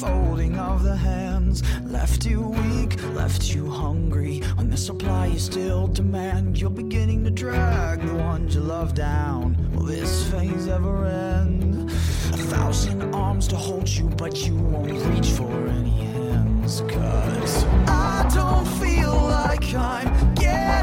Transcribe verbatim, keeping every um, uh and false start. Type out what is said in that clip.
folding of the hands left you weak, left you hungry. When the supply you still demand, you're beginning to drag the ones you love down. Will this phase ever end? A thousand arms to hold you, but you won't reach for any hands. Cause I don't feel like I'm getting